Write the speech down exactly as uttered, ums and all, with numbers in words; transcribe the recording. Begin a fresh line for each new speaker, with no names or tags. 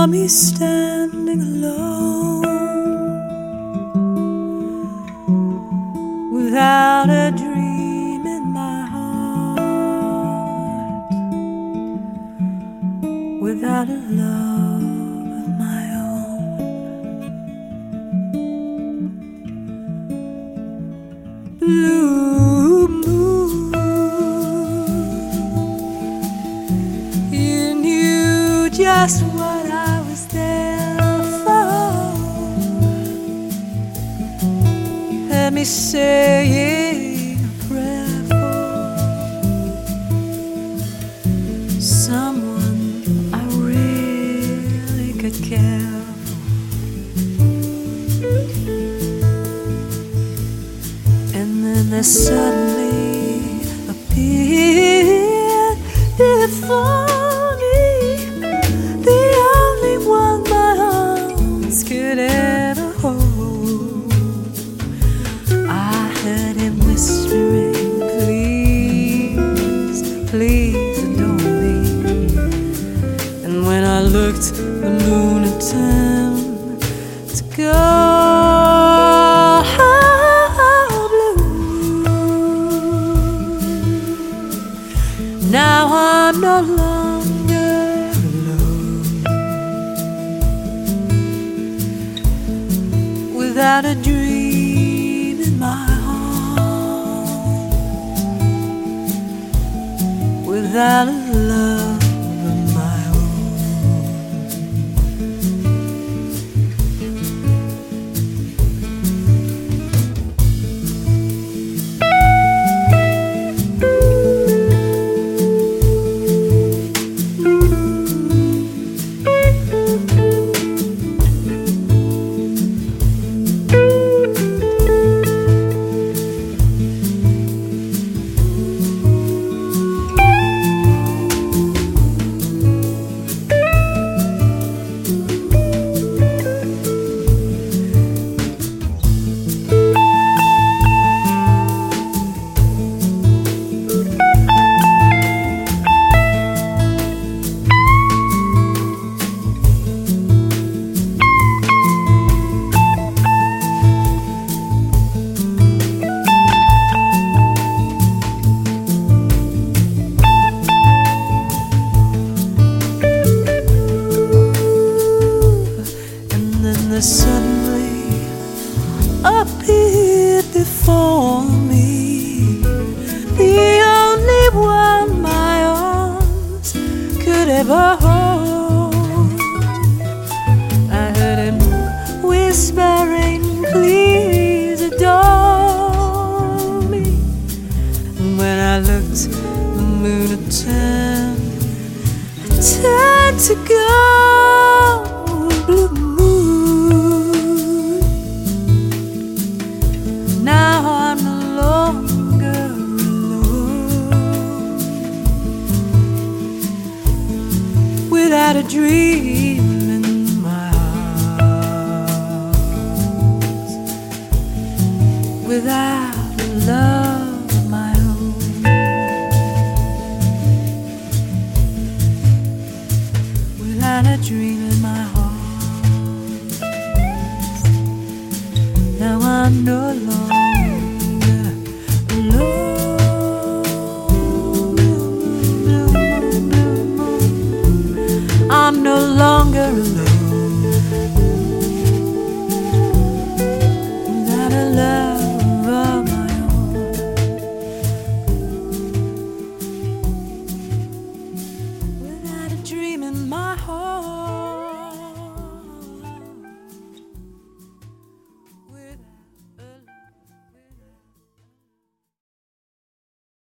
saw me standing alone, without a dream in my heart, without a love of my own. Blue moon, you knew just what I was there for. Had me saying a prayer for someone I really could care for. And then there suddenly appeared before me the only one my arms could ever hold. I heard him whispering, please, please adore me. And when I looked, the moon had turned to gold blue. Now I'm no longer alone, without a dream in my heart, without a love of my own. Suddenly appeared before me the only one my arms could ever hold. I heard him whispering, please adore me. And when I looked, the moon had turned, turned to gold blue. Now I'm no longer alone, without a dream in my heart, without a love of my own. Without a dream in my heart, now I'm no longer I'm no longer alone.